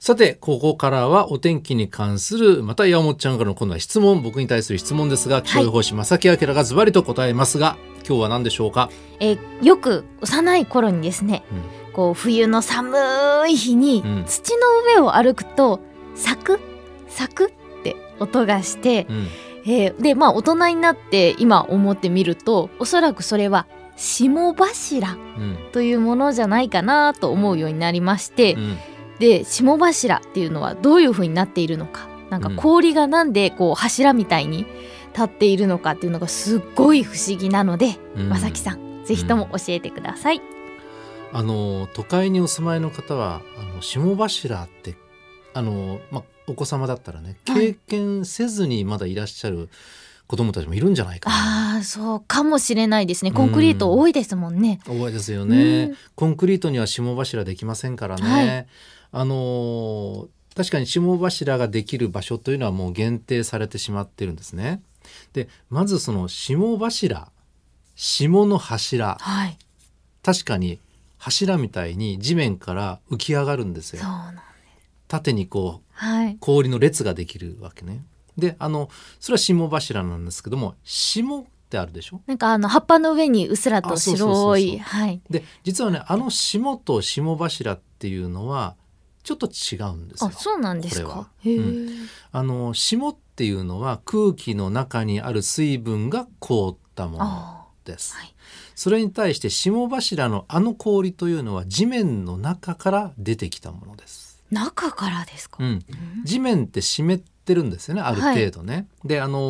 さてここからはお天気に関するまた山本ちゃんからの今度は質問、僕に対する質問ですが、気象予報士正木明がズバリと答えますが、今日は何でしょうか。 よく幼い頃にですね、こう冬の寒い日に土の上を歩くとサクサクって音がして、で大人になって今思ってみると、おそらくそれは霜柱というものじゃないかなと思うようになりまして、で霜柱っていうのはどういう風になっているのか、なんか氷がなんでこう柱みたいに立っているのかっていうのがすっごい不思議なので、正木さんぜひとも教えてください。 都会にお住まいの方は霜柱ってお子様だったらね、経験せずにまだいらっしゃる子どもたちもいるんじゃないかな。 そうかもしれないですね。コンクリート多いですもんね。 多いですよね。コンクリートには霜柱できませんからね。確かに霜柱ができる場所というのはもう限定されてしまっているんですね。でまずその霜柱、霜の柱、確かに柱みたいに地面から浮き上がるんですよ。 そうなんです。 縦にこう、氷の列ができるわけね。でそれは霜柱なんですけども、霜ってあるでしょ。 なんか葉っぱの上にうっすらと白い。 で実はね、霜と霜柱っていうのはちょっと違うんですよ。 そうなんですか。 霜っていうのは空気の中にある水分が凍ったものです。それに対して霜柱の氷というのは地面の中から出てきたものです。 中からですか。 地面って湿ってるんですよね、ある程度ね。である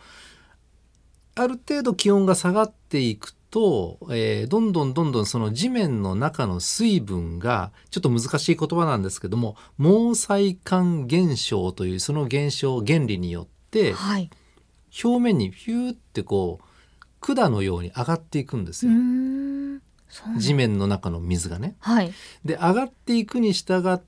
程度気温が下がっていくと、どんどんその地面の中の水分が、ちょっと難しい言葉なんですけども、毛細管現象というその現象原理によって、表面にヒューってこう管のように上がっていくんですよ。地面の中の水がね。で上がっていくに従って、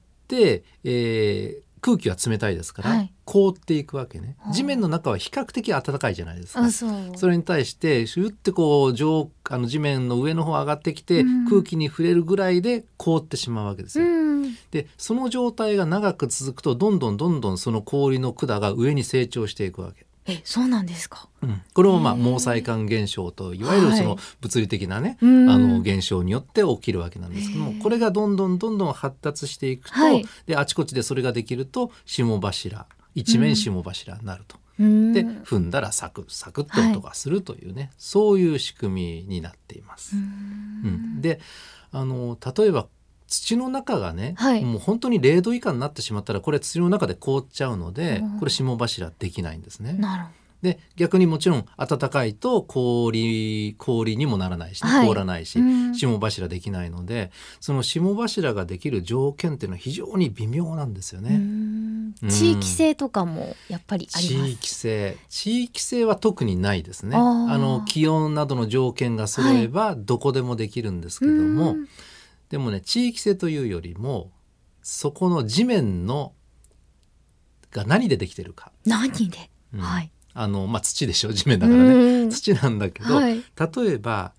空気は冷たいですから、凍っていくわけね。地面の中は比較的暖かいじゃないですか。それに対してシュッてこう地面の上の方上がってきて、空気に触れるぐらいで凍ってしまうわけですよ。でその状態が長く続くとどんどんその氷の管が上に成長していくわけ。 そうなんですか。 これも毛細管現象といわゆるその物理的なね、現象によって起きるわけなんですけども、これがどんどん発達していくと、であちこちでそれができると霜柱、一面霜柱になると。で踏んだらサクサクっと音がするというね、そういう仕組みになっています。で例えば土の中がね、もう本当に0度以下になってしまったら、これ土の中で凍っちゃうので、これ霜柱できないんですね。で逆にもちろん暖かいと氷にもならないし、凍らないし、霜柱できないので、その霜柱ができる条件っていうのは非常に微妙なんですよね。 地域性とかもやっぱりあります。 地域性は特にないですね。気温などの条件が揃えばどこでもできるんですけども、でもね、地域性というよりもそこの地面のが何でできてるか。 何で、 土でしょ、地面だからね。土なんだけど、例えば、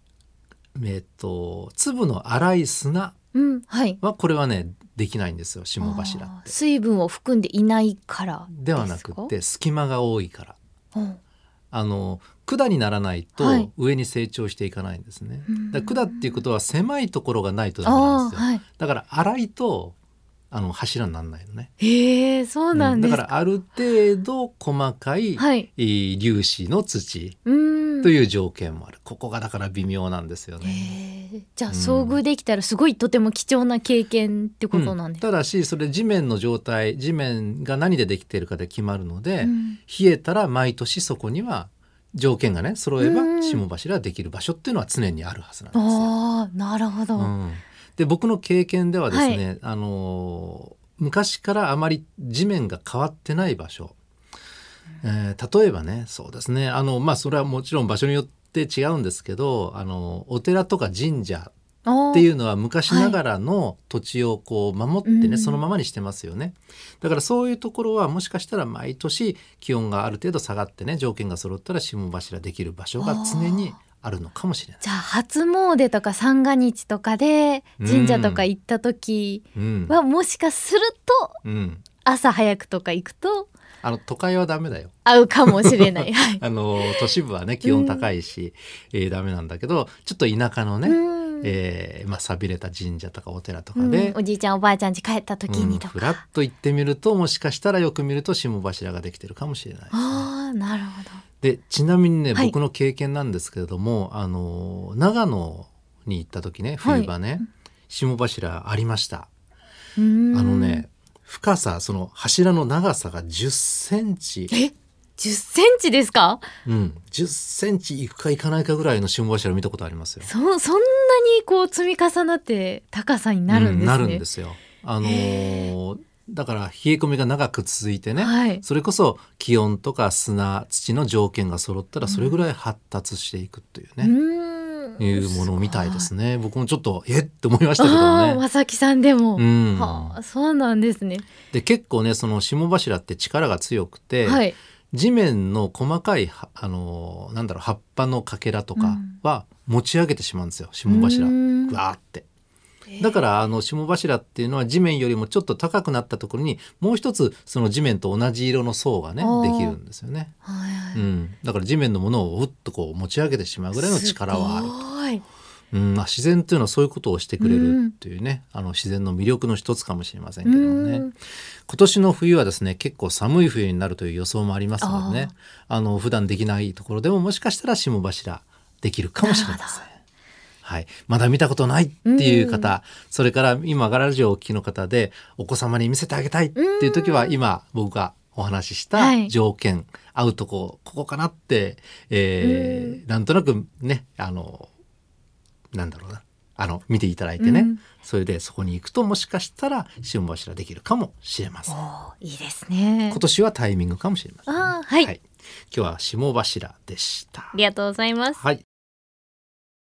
粒の粗い砂はこれはねできないんですよ、霜柱って。 水分を含んでいないからですか？ ではなくて隙間が多いから。管にならないと上に成長していかないんですね。だから管っていうことは狭いところがないとダメなんですよ。だから粗いと柱にならないのね。 そうなんですか。 だからある程度細かい、粒子の土という条件もある。ここがだから微妙なんですよね。 じゃあ遭遇できたらすごいとても貴重な経験ってことなんですか？ ただしそれ地面の状態、地面が何でできているかで決まるので、冷えたら毎年そこには条件がね揃えば霜柱ができる場所っていうのは常にあるはずなんですよ。 なるほど。 で僕の経験ではですね、昔からあまり地面が変わってない場所、例えばね、そうですね、それはもちろん場所によって違うんですけど、お寺とか神社っていうのは昔ながらの土地をこう守ってね、そのままにしてますよね。だからそういうところはもしかしたら毎年気温がある程度下がってね、条件が揃ったら霜柱できる場所が常にあるのかもしれない。 じゃあ初詣とか三が日とかで神社とか行った時は、もしかすると、朝早くとか行くと都会はダメだよ。 合うかもしれない。はい、 都市部はね気温高いし、ダメなんだけど、ちょっと田舎のね、寂れた神社とかお寺とかで、 おじいちゃんおばあちゃん家帰った時にとか、 ふらっと行ってみると、もしかしたらよく見ると霜柱ができてるかもしれないですね。 あー、なるほど。 でちなみにね、 はい、 僕の経験なんですけれども、長野に行った時ね、冬場ね、霜柱ありました。深さ、その柱の長さが10センチ。 10センチですか ？10センチいくかいかないかぐらいの霜柱を見たことありますよ。 そんなにこう積み重なって高さになるんですね。 なるんですよ。だから冷え込みが長く続いてね、それこそ気温とか砂土の条件が揃ったらそれぐらい発達していくというね、いうものみたいですね。僕もちょっとって思いましたけどもね。 正木さんでも、そうなんですね。 で結構ね、その霜柱って力が強くて、地面の細かい葉っぱのかけらとかは持ち上げてしまうんですよ、霜柱ぐわーって。だから霜柱っていうのは地面よりもちょっと高くなったところにもう一つその地面と同じ色の層がねできるんですよね。だから地面のものをうっとこう持ち上げてしまうぐらいの力はあると。自然というのはそういうことをしてくれるっていうね、自然の魅力の一つかもしれませんけどもね。今年の冬はですね、結構寒い冬になるという予想もありますのでね、普段できないところでももしかしたら霜柱できるかもしれません。まだ見たことないっていう方、それから今ガラジオをお聞きの方でお子様に見せてあげたいっていう時は、今僕がお話しした条件、合うとここかなって、なんとなくね、見ていただいてね、それでそこに行くともしかしたら霜柱できるかもしれません。 いいですね。 今年はタイミングかもしれません。今日は霜柱でした。 ありがとうございます。